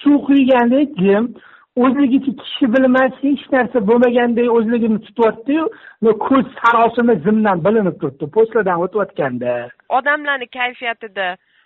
suv quygandek jim, o'zligicha kishi bilmas hech narsa bo'lmagandek o'zligini tutyapti-yu, ko'z sarosima zimdan bilinib turibdi postlardan o'tayotganda. Odamlarning kayfiyatida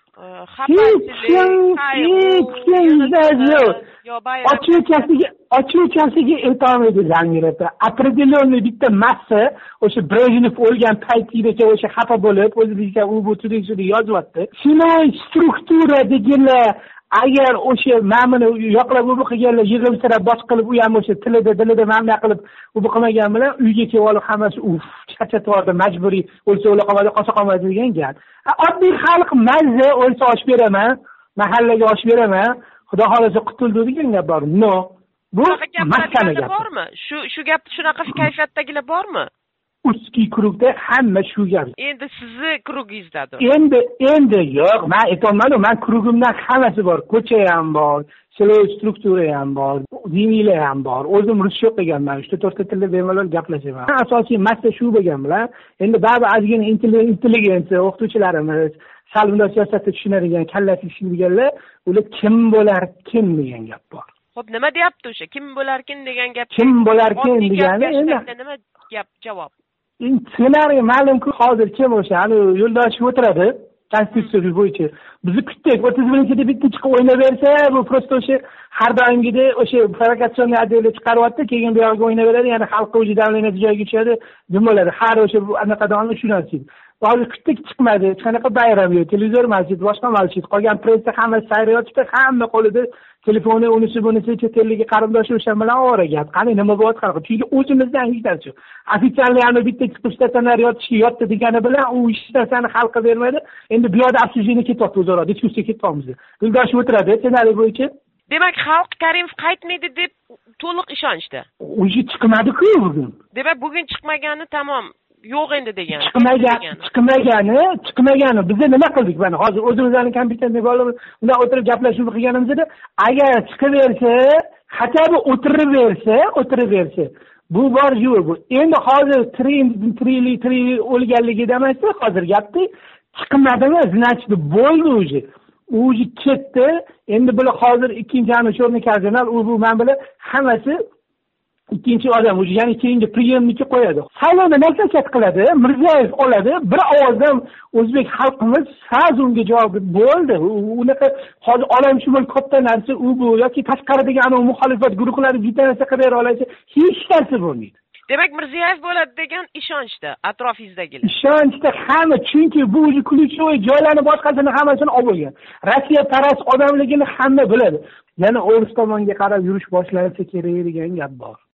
ochuvchasiga aytolmaydi Zamira. Определенный bitta massa o'sha Brejnev o'lgan paytidagi o'sha xafa bo'lib o'ziga u bu turishini yozyapti. Shunday struktura deganlar agar o'sha ma'mini yoqlab u qilganlar yig'ilsirab bosh qilib u ham o'sha tilida ma'mina qilib u qilmagan bilan uyga kelib olib hammasi charchatvordi, majburiy o'lsa o'la qolmadi, qosa qolmadi degan gap. Oddiy xalq mazza o'lsa osh beraman, mahallaga osh beraman, xudo xolasa qutuldi degan gap bor. No. Bu maskana gap. Bormi? Shu gap shunaqa kayfiyatdagilar bormi? Ustki krugda hamma shu gap. Endi sizni krugingizdadir. Endi yo'q, men aytolmadim, men krugimdan hammasi bor. Ko'cha ham bor, siloviy struktura ham bor, diniylar ham bor. O'zim ruscha o'qiganman, 3-4 tilda bemalol gaplashaman. Asosiy massa shu bo'lgan bilan, endi ba'zi ozgina intelligensiya o'qituvchilarimiz, sal bunday siyosatda tushunadigan, kallasi tushunadiganlar, ular kim bo'larkin degan gap bor. Xo'p, nima deyapti o'sha? Kim bo'larkin degan gap? Kim bo'larkin degani endi nima gap javob? Ssenariy ma'lumki hozir kim o'sha yo'ldoshib o'tiradi konstitutsiya bo'yicha bizni kutdik 31-da bitta chiqib o'ynaversa bu prosta o'sha har doimgidek o'sha provokatsion adabiyotni chiqaryapti keyin bu yoqqa o'ynaveradi yana xalqqa o'zi davlat joyiga tushadi nima bo'ladi har o'sha anaqadan shu narsa hozir kutdik chiqmadi hech qanaqa bayram yo'q televizor masjid boshqa masjid qolgan pressa hammasi sayr yotibdi hamma qo'lida telefoni unisi bunisi chet ellik qarindoshi o'sha bilan ovora gap qani nima bo'lyapti qanaqa chunki o'zimizdan hech narsa yo'q ofitsiallarni bitta chiqib stasionar yotishga yotdi degani bilan u hech narsani xalqqa bermaydi endi bu yoqda обсуждение ketyapti o'zaro diskussiya ketyapmiz yo'ldoshib o'tiradi ssenariy bo'yicha demak xalq Karimov qaytmaydi deb to'liq ishonchda o'zi chiqmadi-ku bugun demak bugun chiqmagani tamom yo'q endi degan. Chiqmagani. Biz nima qildik mana hozir o'zimizning kompyuterda bo'lib, undan o'tirib gaplashib qilganimizda agar chiqaversa, xatobi o'tiraversa, bu bor yo'q bu. Endi hozir tri o'lganligida emas, hozir gapdi. Chiqmadimi? Значит, bo'ldi o'zi. O'zi ketdi. Endi bular hozir ikkinchi cho'rni kardinal u bu men bilan hammasi ikkinchi odam o'zi ya'ni keyingi priyemnikka qo'yadi. Saylovni nasosat qiladi, Mirziyoyev oladi, bir ovozdan o'zbek xalqimiz saz unga javob bo'ldi. Unaqa hozir olamshumul katta narsa u bu yoki tashqaridagi ana muxolifat guruhlari bitta narsa qilib olsa hech narsa bo'lmaydi. Demak Mirziyoyev bo'ladi degan ishonchda atrofingizdagilar. Ishonchda hamma chunki bu o'zi ключевой joylarni boshqasini hammasini olib bo'lgan. Rossiya parast odamligini hamma biladi. Yana o'ris tomonga qarab yurish boshlanishi kerak degan gap bor.